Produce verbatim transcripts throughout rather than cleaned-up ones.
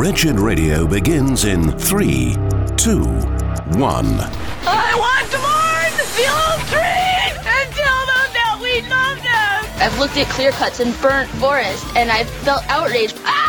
Wretched Radio begins in three, two, one. I want to mourn the old trees and tell them that we love them. I've looked at clear cuts and burnt forest, and I've felt outraged. Ah!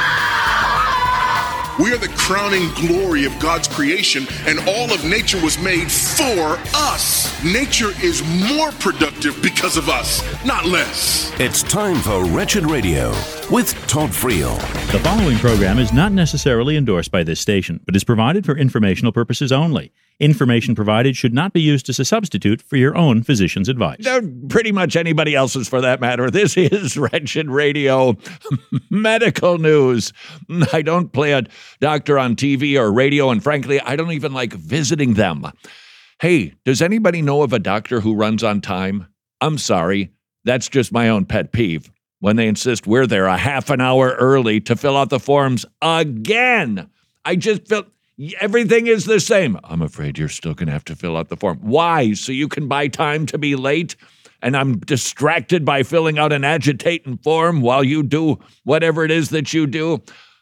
We are the crowning glory of God's creation, and all of nature was made for us. Nature is more productive because of us, not less. It's time for Wretched Radio with Todd Friel. The following program is not necessarily endorsed by this station, but is provided for informational purposes only. Information provided should not be used as a substitute for your own physician's advice. Uh, pretty much anybody else's for that matter. This is Wretched Radio medical news. I don't play a doctor on T V or radio, and frankly, I don't even like visiting them. Hey, does anybody know of a doctor who runs on time? I'm sorry, that's just my own pet peeve. When they insist we're there a half an hour early to fill out the forms again. I just feel... Everything is the same. I'm afraid you're still going to have to fill out the form. Why? So you can buy time to be late? And I'm distracted by filling out an agitating form while you do whatever it is that you do?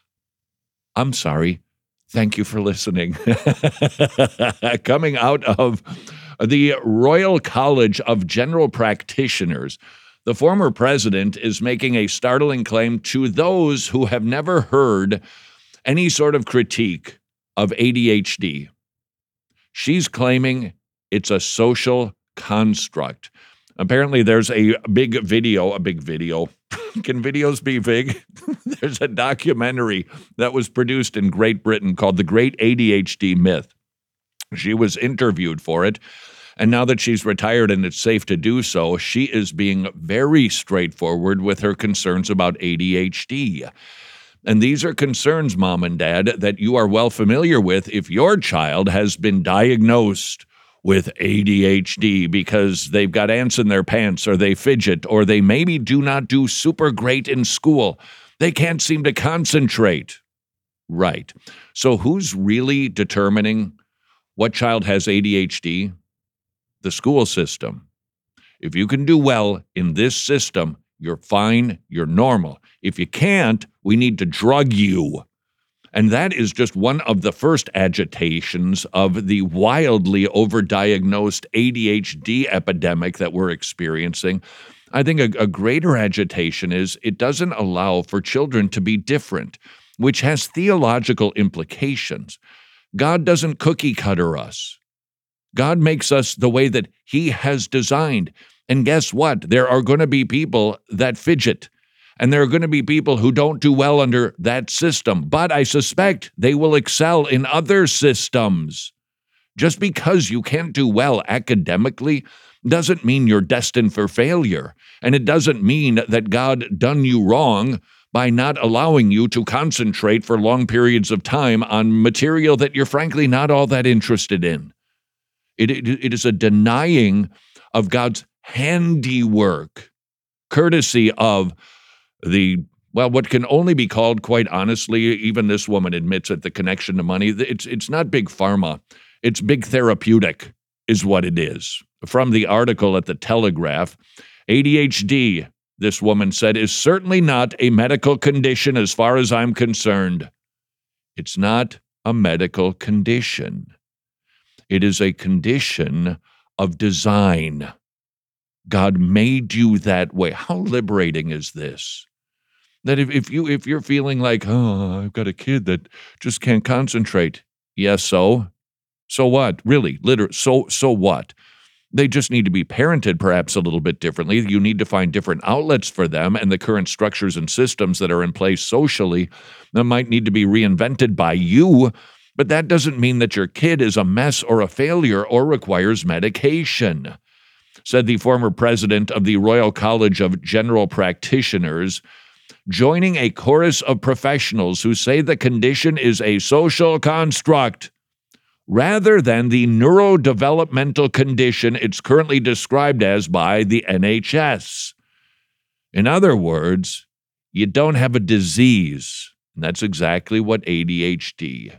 I'm sorry. Thank you for listening. Coming out of the Royal College of General Practitioners, the former president is making a startling claim to those who have never heard any sort of critique of A D H D. She's claiming it's a social construct. Apparently there's a big video, a big video. Can videos be big? There's a documentary that was produced in Great Britain called The Great A D H D Myth. She was interviewed for it, and now that she's retired and it's safe to do so, she is being very straightforward with her concerns about A D H D. And these are concerns, Mom and Dad, that you are well familiar with if your child has been diagnosed with A D H D because they've got ants in their pants, or they fidget, or they maybe do not do super great in school. They can't seem to concentrate. Right. So who's really determining what child has A D H D? The school system. If you can do well in this system, you're fine, you're normal. If you can't, we need to drug you. And that is just one of the first agitations of the wildly overdiagnosed A D H D epidemic that we're experiencing. I think a, a greater agitation is it doesn't allow for children to be different, which has theological implications. God doesn't cookie cutter us. God makes us the way that He has designed. And guess what? There are going to be people that fidget. And there are going to be people who don't do well under that system, but I suspect they will excel in other systems. Just because you can't do well academically doesn't mean you're destined for failure, and it doesn't mean that God done you wrong by not allowing you to concentrate for long periods of time on material that you're frankly not all that interested in. It, it, it is a denying of God's handiwork, courtesy of the, well, what can only be called, quite honestly, even this woman admits it, the connection to money. It's it's not big pharma. It's big therapeutic is what it is. From the article at the Telegraph, A D H D, this woman said, is certainly not a medical condition as far as I'm concerned. It's not a medical condition. It is a condition of design. God made you that way. How liberating is this? That if, if you if you're feeling like, oh, I've got a kid that just can't concentrate. Yes, so? So what? Really, literally, so so what? They just need to be parented perhaps a little bit differently. You need to find different outlets for them, and the current structures and systems that are in place socially that might need to be reinvented by you. But that doesn't mean that your kid is a mess or a failure or requires medication, said the former president of the Royal College of General Practitioners, joining a chorus of professionals who say the condition is a social construct rather than the neurodevelopmental condition it's currently described as by the N H S. In other words, you don't have a disease, and that's exactly what A D H D.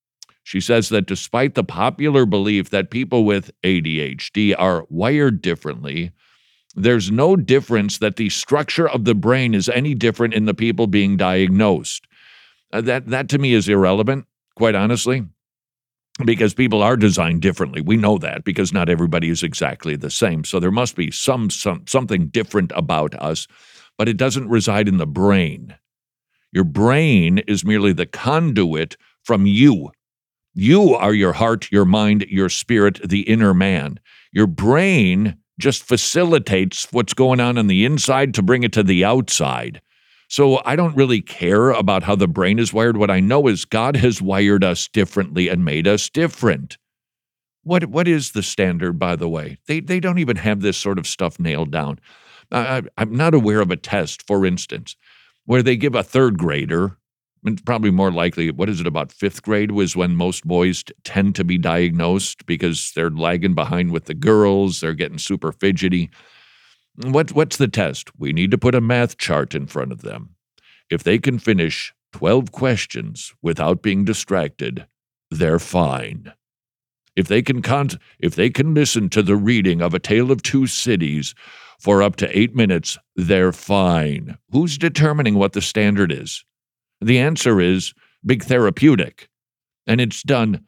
She says that despite the popular belief that people with A D H D are wired differently, there's no difference that the structure of the brain is any different in the people being diagnosed. Uh, that, that to me is irrelevant, quite honestly, because people are designed differently. We know that because not everybody is exactly the same. So there must be some, some something different about us, but it doesn't reside in the brain. Your brain is merely the conduit from you. You are your heart, your mind, your spirit, the inner man. Your brain just facilitates what's going on on the inside to bring it to the outside. So I don't really care about how the brain is wired. What I know is God has wired us differently and made us different. What What is the standard, by the way? They they don't even have this sort of stuff nailed down. I, I'm not aware of a test, for instance, where they give a third grader, and probably more likely, what is it, about fifth grade was when most boys t- tend to be diagnosed because they're lagging behind with the girls, they're getting super fidgety. What, what's the test? We need to put a math chart in front of them. If they can finish twelve questions without being distracted, they're fine. If they can con- if they can listen to the reading of A Tale of Two Cities for up to eight minutes, they're fine. Who's determining what the standard is? The answer is Big Therapeutic, and it's done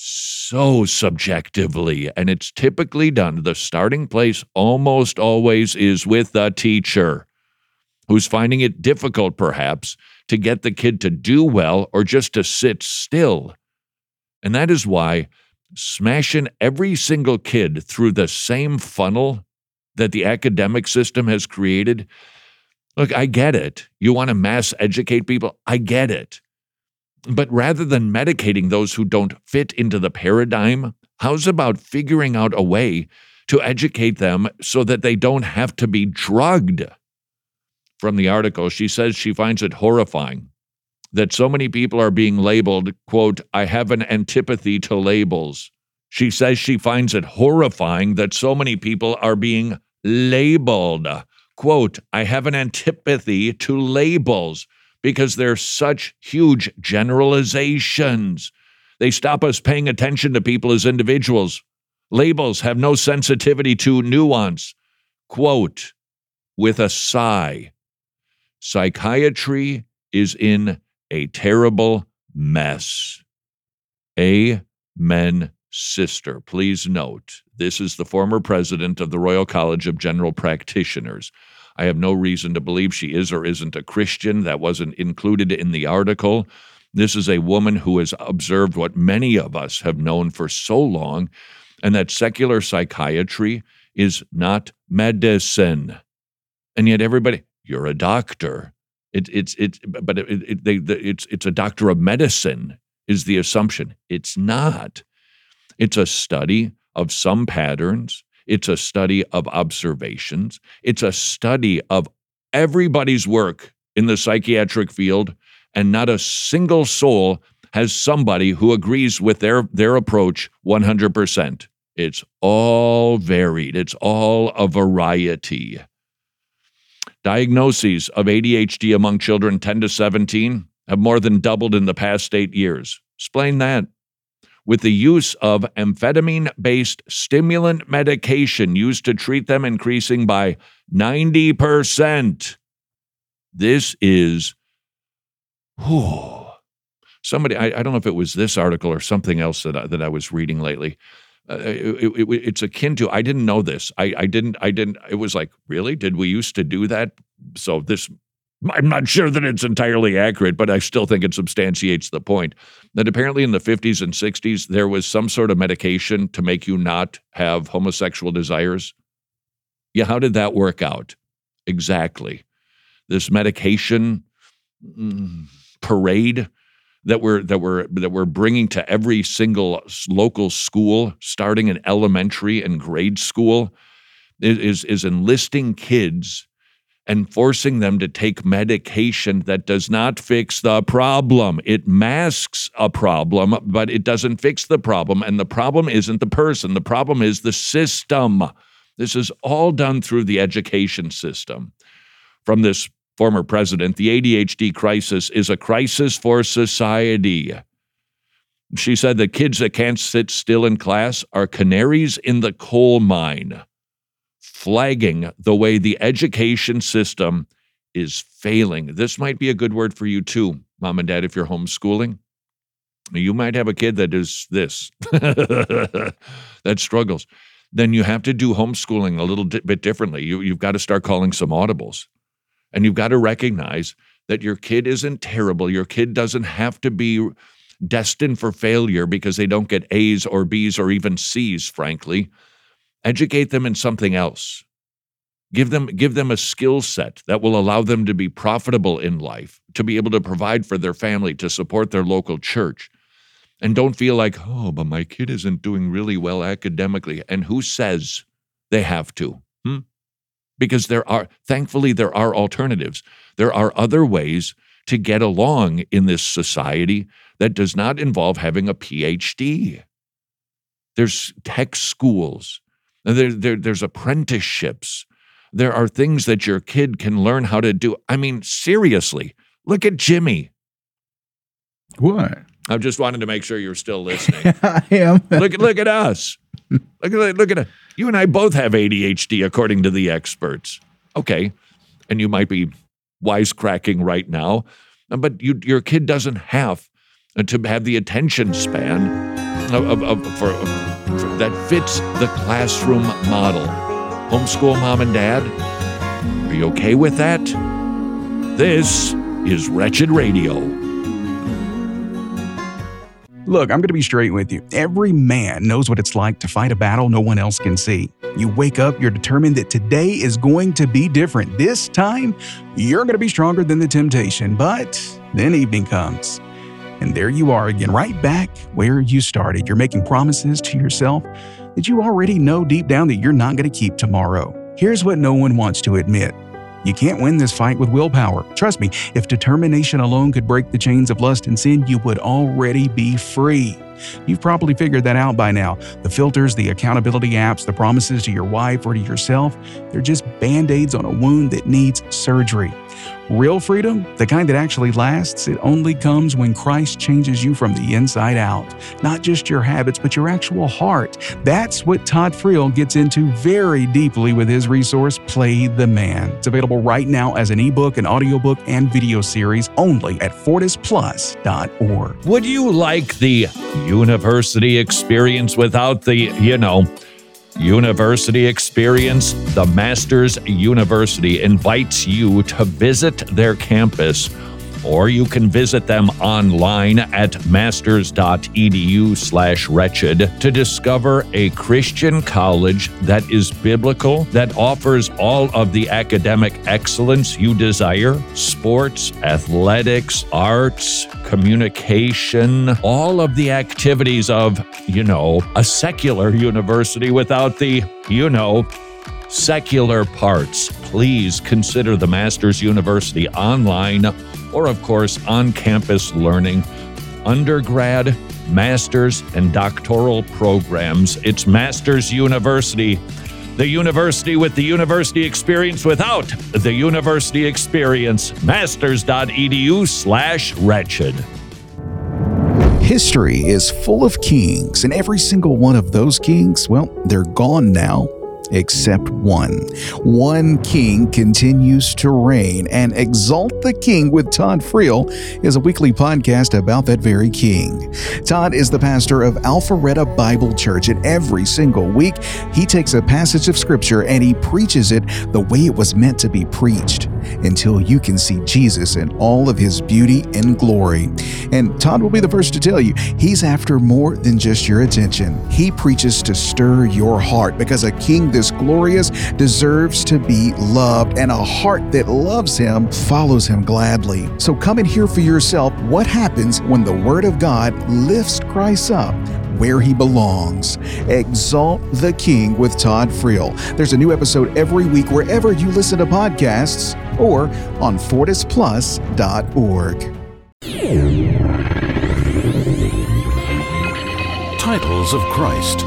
so subjectively, and it's typically done. The starting place almost always is with the teacher, who's finding it difficult, perhaps, to get the kid to do well or just to sit still. And that is why smashing every single kid through the same funnel that the academic system has created, look, I get it. You want to mass educate people? I get it. But rather than medicating those who don't fit into the paradigm, how's about figuring out a way to educate them so that they don't have to be drugged? From the article, she says she finds it horrifying that so many people are being labeled, quote, I have an antipathy to labels. She says she finds it horrifying that so many people are being labeled, quote, I have an antipathy to labels, because they're such huge generalizations. They stop us paying attention to people as individuals. Labels have no sensitivity to nuance. Quote, with a sigh, psychiatry is in a terrible mess. Amen, sister. Please note, this is the former president of the Royal College of General Practitioners. I have no reason to believe she is or isn't a Christian. That wasn't included in the article. This is a woman who has observed what many of us have known for so long, and that secular psychiatry is not medicine. And yet everybody, you're a doctor. It, it's it's but it, it, they, it's it's a doctor of medicine is the assumption. It's not. It's a study of some patterns. It's a study of observations. It's a study of everybody's work in the psychiatric field, and not a single soul has somebody who agrees with their, their approach one hundred percent. It's all varied. It's all a variety. Diagnoses of A D H D among children ten to seventeen have more than doubled in the past eight years. Explain that. With the use of amphetamine-based stimulant medication used to treat them increasing by ninety percent. This is, whew, somebody, I, I don't know if it was this article or something else that I, that I was reading lately. Uh, it, it, it's akin to, I didn't know this. I, I didn't, I didn't, it was like, really? Did we used to do that? So this, I'm not sure that it's entirely accurate, but I still think it substantiates the point that apparently in the fifties and sixties, there was some sort of medication to make you not have homosexual desires. Yeah, how did that work out? Exactly. This medication mm, parade that we're that we're that we're bringing to every single local school, starting in elementary and grade school, is is enlisting kids and forcing them to take medication that does not fix the problem. It masks a problem, but it doesn't fix the problem. And the problem isn't the person. The problem is the system. This is all done through the education system. From this former president, the A D H D crisis is a crisis for society. She said that kids that can't sit still in class are canaries in the coal mine, flagging the way the education system is failing. This might be a good word for you too. Mom and Dad, if you're homeschooling, you might have a kid that is this, that struggles. Then you have to do homeschooling a little di- bit differently. You, you've got to start calling some audibles. And you've got to recognize that your kid isn't terrible. Your kid doesn't have to be destined for failure because they don't get A's or B's or even C's, frankly. Educate them in something else. Give them, give them a skill set that will allow them to be profitable in life, to be able to provide for their family, to support their local church. And don't feel like, oh, but my kid isn't doing really well academically. And who says they have to? Hmm? Because there are, thankfully, there are alternatives. There are other ways to get along in this society that does not involve having a P H D. There's tech schools. There, there, there's apprenticeships. There are things that your kid can learn how to do. I mean, seriously, look at Jimmy. What? I just wanted to make sure you're still listening. I am. Look at look at us. Look at look at you and I both have A D H D according to the experts. Okay, and you might be wisecracking right now, but you, your kid doesn't have to have the attention span of, of, of for, for that fits the classroom model. Homeschool mom and dad, are you okay with that? This is Wretched Radio. Look, I'm going to be straight with you. Every man knows what it's like to fight a battle no one else can see. You wake up, you're determined that today is going to be different. This time, you're going to be stronger than the temptation. But then evening comes, and there you are again, right back where you started. You're making promises to yourself that you already know deep down that you're not going to keep tomorrow. Here's what no one wants to admit. You can't win this fight with willpower. Trust me, if determination alone could break the chains of lust and sin, you would already be free. You've probably figured that out by now. The filters, the accountability apps, the promises to your wife or to yourself, they're just band-aids on a wound that needs surgery. Real freedom, the kind that actually lasts, it only comes when Christ changes you from the inside out. Not just your habits, but your actual heart. That's what Todd Friel gets into very deeply with his resource, Play the Man. It's available right now as an ebook, an audiobook, and video series only at fortis plus dot org. Would you like the university experience without the, you know, university experience? The Masters University invites you to visit their campus, or you can visit them online at masters.edu slash wretched to discover a Christian college that is biblical, that offers all of the academic excellence you desire: sports, athletics, arts, communication, all of the activities of, you know, a secular university without the, you know, secular parts. Please consider the Masters University online, or of course on-campus learning, undergrad, master's, and doctoral programs. It's Masters University, the university with the university experience without the university experience. Masters.edu slash wretched. History is full of kings, and every single one of those kings, well, they're gone now. Except one. One king continues to reign, and Exalt the King with Todd Friel is a weekly podcast about that very king. Todd is the pastor of Alpharetta Bible Church, and every single week he takes a passage of scripture and he preaches it the way it was meant to be preached, until you can see Jesus in all of his beauty and glory. And Todd will be the first to tell you, he's after more than just your attention. He preaches to stir your heart, because a king this glorious deserves to be loved, and a heart that loves him follows him gladly. So come and hear for yourself what happens when the Word of God lifts Christ up where he belongs. Exalt the King with Todd Friel. There's a new episode every week wherever you listen to podcasts, or on fortis plus dot org. Titles of Christ.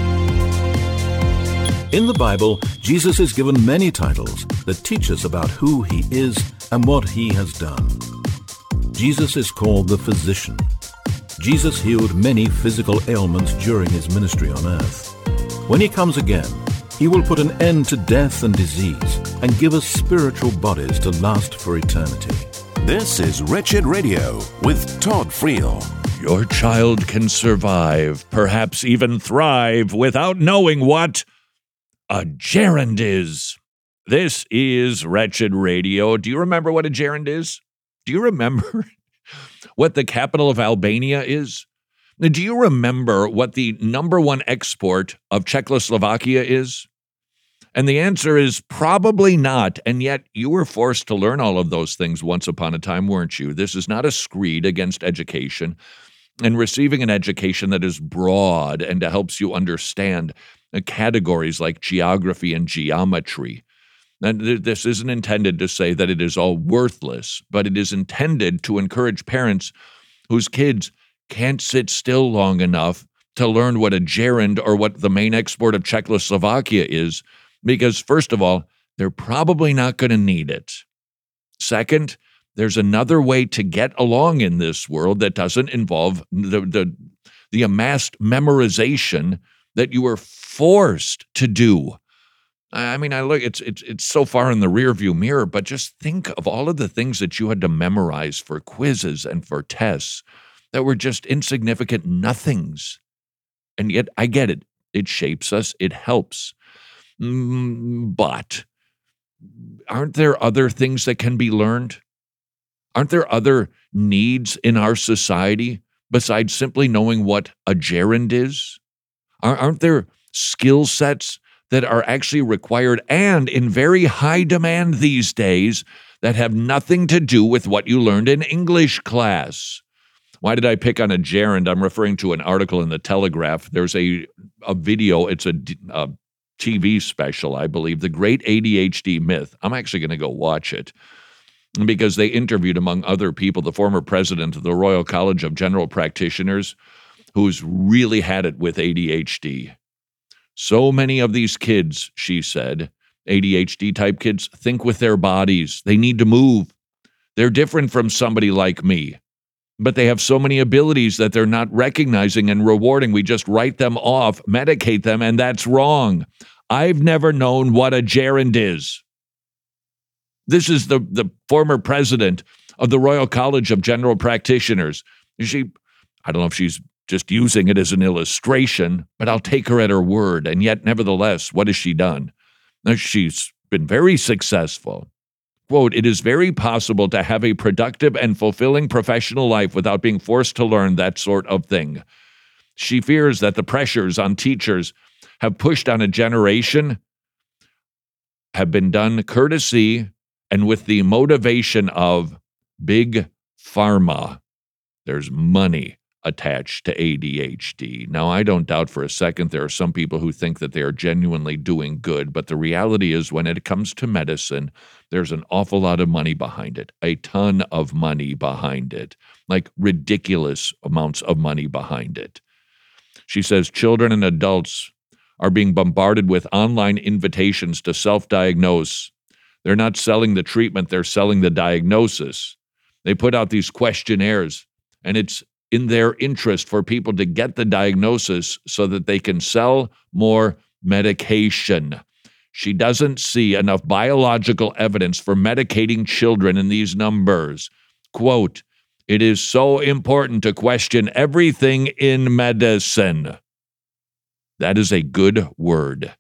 In the Bible, Jesus is given many titles that teach us about who he is and what he has done. Jesus is called the Physician. Jesus healed many physical ailments during his ministry on earth. When he comes again, he will put an end to death and disease and give us spiritual bodies to last for eternity. This is Wretched Radio with Todd Friel. Your child can survive, perhaps even thrive, without knowing what a gerund is. This is Wretched Radio. Do you remember what a gerund is? Do you remember what the capital of Albania is? Do you remember what the number one export of Czechoslovakia is? And the answer is probably not, and yet you were forced to learn all of those things once upon a time, weren't you? This is not a screed against education, and receiving an education that is broad and helps you understand categories like geography and geometry. And th- this isn't intended to say that it is all worthless, but it is intended to encourage parents whose kids can't sit still long enough to learn what a gerund or what the main export of Czechoslovakia is, because first of all, they're probably not going to need it. Second, there's another way to get along in this world that doesn't involve the, the, the amassed memorization that you were forced to do. I mean, I look, it's it's it's so far in the rearview mirror, but just think of all of the things that you had to memorize for quizzes and for tests that were just insignificant nothings. And yet, I get it. It shapes us. It helps. Mm, but aren't there other things that can be learned? Aren't there other needs in our society besides simply knowing what a gerund is? Aren't there skill sets that are actually required and in very high demand these days that have nothing to do with what you learned in English class? Why did I pick on a gerund? I'm referring to an article in the Telegraph. There's a, a video. It's a, a T V special, I believe, The Great A D H D Myth. I'm actually going to go watch it because they interviewed, among other people, the former president of the Royal College of General Practitioners, who's really had it with A D H D. So many of these kids, she said, A D H D-type kids, think with their bodies. They need to move. They're different from somebody like me, but they have so many abilities that they're not recognizing and rewarding. We just write them off, medicate them, and that's wrong. I've never known what a gerund is. This is the, the former president of the Royal College of General Practitioners. She, I don't know if she's just using it as an illustration, but I'll take her at her word. And yet, nevertheless, what has she done? Now, she's been very successful. Quote, "It is very possible to have a productive and fulfilling professional life without being forced to learn that sort of thing. She fears that the pressures on teachers have pushed on a generation have been done courtesy and with the motivation of big pharma. There's money attached to A D H D. Now, I don't doubt for a second there are some people who think that they are genuinely doing good, but the reality is when it comes to medicine, there's an awful lot of money behind it, a ton of money behind it, like ridiculous amounts of money behind it." She says children and adults are being bombarded with online invitations to self-diagnose. They're not selling the treatment, they're selling the diagnosis. They put out these questionnaires, and it's in their interest for people to get the diagnosis so that they can sell more medication. She doesn't see enough biological evidence for medicating children in these numbers. Quote, "It is so important to question everything in medicine." That is a good word.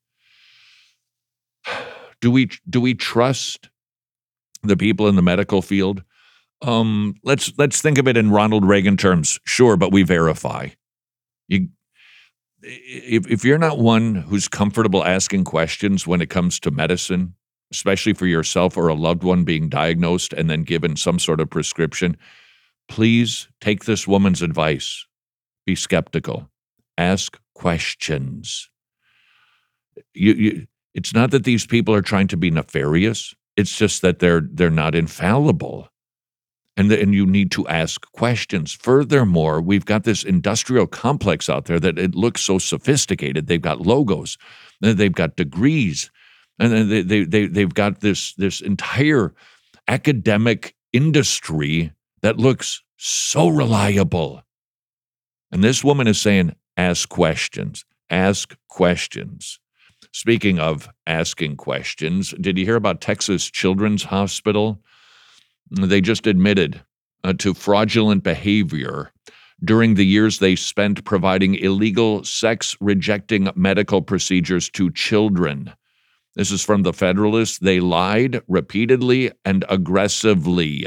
Do we do we trust the people in the medical field? Um, let's let's think of it in Ronald Reagan terms. Sure, but we verify. You, if if you're not one who's comfortable asking questions when it comes to medicine, especially for yourself or a loved one being diagnosed and then given some sort of prescription, please take this woman's advice. Be skeptical. Ask questions. You, you, it's not that these people are trying to be nefarious. It's just that they're they're not infallible. And, the, and you need to ask questions. Furthermore, we've got this industrial complex out there that it looks so sophisticated. They've got logos, they've got degrees, and then they, they, they, they've got this, this entire academic industry that looks so reliable. And this woman is saying, ask questions, ask questions. Speaking of asking questions, did you hear about Texas Children's Hospital? They just admitted uh, to fraudulent behavior during the years they spent providing illegal sex-rejecting medical procedures to children. This is from the Federalist. They lied repeatedly and aggressively,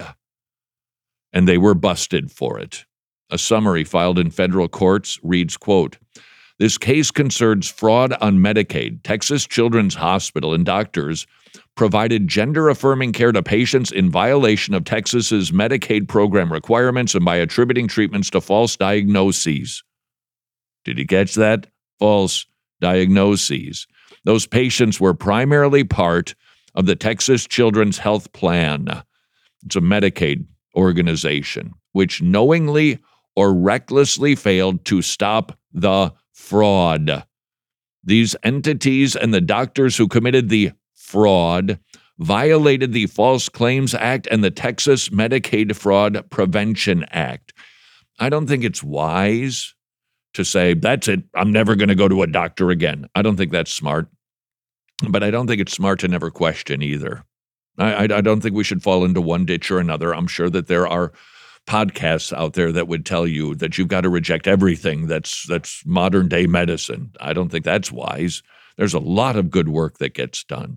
and they were busted for it. A summary filed in federal courts reads, quote, "This case concerns fraud on Medicaid. Texas Children's Hospital and doctors provided gender-affirming care to patients in violation of Texas's Medicaid program requirements and by attributing treatments to false diagnoses." Did you catch that? False diagnoses. Those patients were primarily part of the Texas Children's Health Plan. It's a Medicaid organization, which knowingly or recklessly failed to stop the fraud. These entities and the doctors who committed the fraud violated the False Claims Act and the Texas Medicaid Fraud Prevention Act. I don't think it's wise to say, that's it, I'm never going to go to a doctor again. I don't think that's smart. But I don't think it's smart to never question either. I, I, I don't think we should fall into one ditch or another. I'm sure that there are podcasts out there that would tell you that you've got to reject everything that's that's modern day medicine. I don't think that's wise. There's a lot of good work that gets done.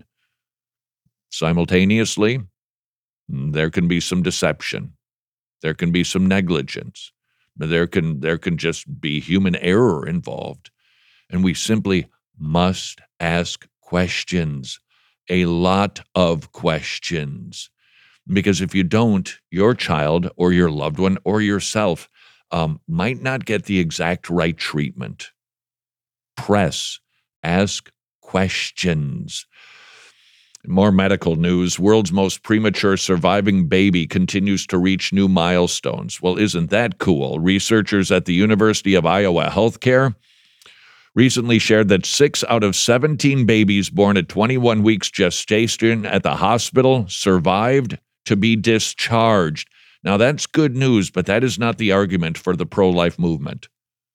Simultaneously, there can be some deception. There can be some negligence. There can there can just be human error involved. And we simply must ask questions, a lot of questions. Because if you don't, your child or your loved one or yourself um, might not get the exact right treatment. Press, ask questions. More medical news. World's most premature surviving baby continues to reach new milestones. Well, isn't that cool? Researchers at the University of Iowa Healthcare recently shared that six out of seventeen babies born at twenty-one weeks gestation at the hospital survived to be discharged. Now, that's good news, but that is not the argument for the pro-life movement.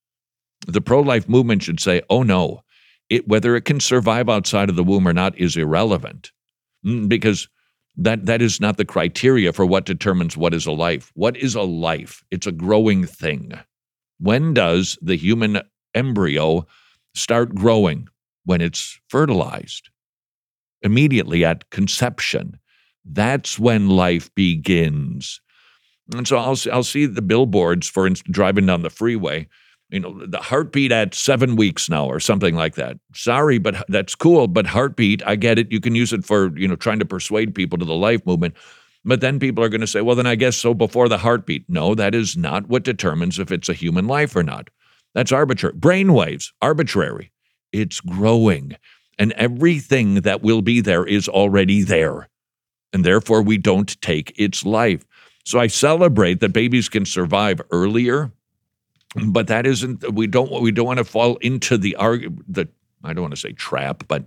The pro-life movement should say, oh no, it, whether it can survive outside of the womb or not is irrelevant, because that, that is not the criteria for what determines what is a life. What is a life? It's a growing thing. When does the human embryo start growing? When it's fertilized. Immediately at conception. That's when life begins. And so I'll, I'll see the billboards, for instance, driving down the freeway, you know, the heartbeat at seven weeks now or something like that. Sorry, but that's cool. But heartbeat, I get it. You can use it for, you know, trying to persuade people to the life movement. But then people are going to say, well, then I guess so before the heartbeat. No, that is not what determines if it's a human life or not. That's arbitrary. Brainwaves, arbitrary. It's growing. And everything that will be there is already there. And therefore, we don't take its life. So I celebrate that babies can survive earlier, but that isn't, we don't, we don't want to fall into the, the I don't want to say trap, but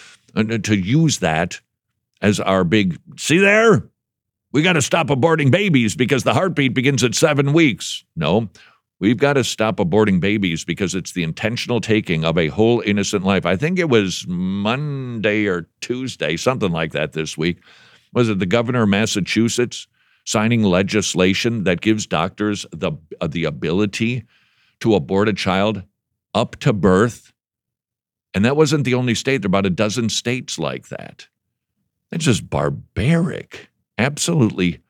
to use that as our big, see there? We got to stop aborting babies because the heartbeat begins at seven weeks. No, we've got to stop aborting babies because it's the intentional taking of a whole innocent life. I think it was Monday or Tuesday, something like that this week. Was it the governor of Massachusetts signing legislation that gives doctors the uh, the ability to abort a child up to birth? And that wasn't the only state. There are about a dozen states like that. It's just barbaric, absolutely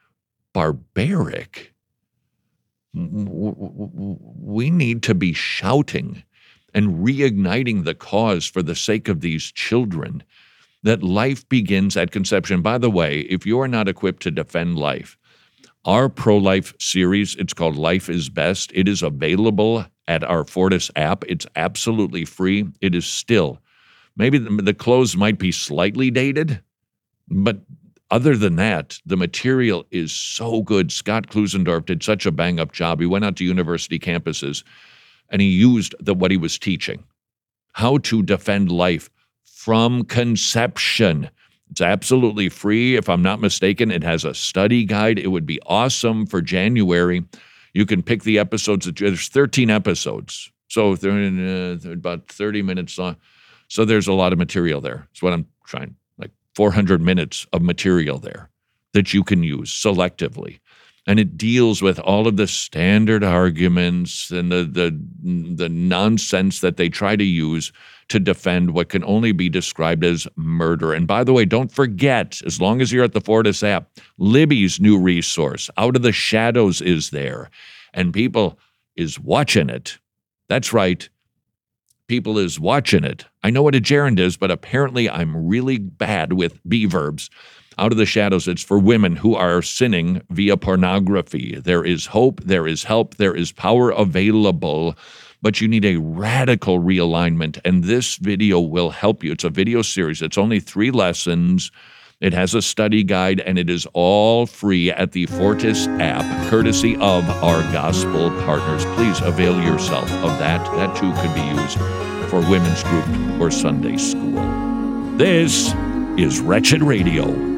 barbaric. We need to be shouting and reigniting the cause for the sake of these children, that life begins at conception. By the way, if you are not equipped to defend life, our pro-life series, it's called Life is Best. It is available at our Fortis app. It's absolutely free. It is still, maybe the, the clothes might be slightly dated, but other than that, the material is so good. Scott Klusendorf did such a bang-up job. He went out to university campuses, and he used the, what he was teaching, how to defend life from conception. It's absolutely free. If I'm not mistaken, it has a study guide. It would be awesome for January. You can pick the episodes. There's thirteen episodes. So they're, in, uh, they're about thirty minutes long. So there's a lot of material there. That's what I'm trying, like four hundred minutes of material there. that you can use selectively. And it deals with all of the standard arguments and the, the, the nonsense that they try to use to defend what can only be described as murder. And by the way, don't forget, as long as you're at the Fortis app, Libby's new resource, Out of the Shadows, is there. And people is watching it. That's right. People is watching it. I know what a gerund is, but apparently I'm really bad with be verbs. Out of the Shadows, it's for women who are sinning via pornography. There is hope, there is help, there is power available, but you need a radical realignment, and this video will help you. It's a video series. It's only three lessons. It has a study guide, and it is all free at the Fortis app, courtesy of our gospel partners. Please avail yourself of that. That, too, could be used for women's group or Sunday school. This is Wretched Radio.